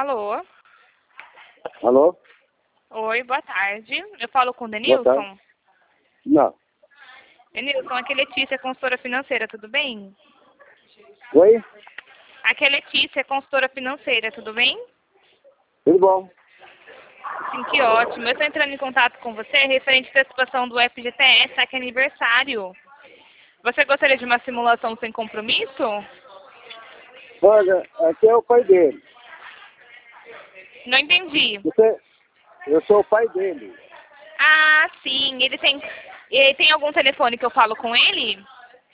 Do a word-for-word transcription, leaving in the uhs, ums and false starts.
Alô? Alô? Oi, boa tarde. Eu falo com o Boa Denilson? tarde. Não. Denilson, aqui é Letícia, consultora financeira, tudo bem? Oi? Aqui é Letícia, consultora financeira, tudo bem? Tudo bom? Sim, que ótimo. Eu estou entrando em contato com você referente à participação do F G T S, tá, que é aniversário. Você gostaria de uma simulação sem compromisso? Olha, aqui é o pai dele. Não entendi. Você, eu sou o pai dele. Ah, sim. Ele tem, ele tem algum telefone que eu falo com ele?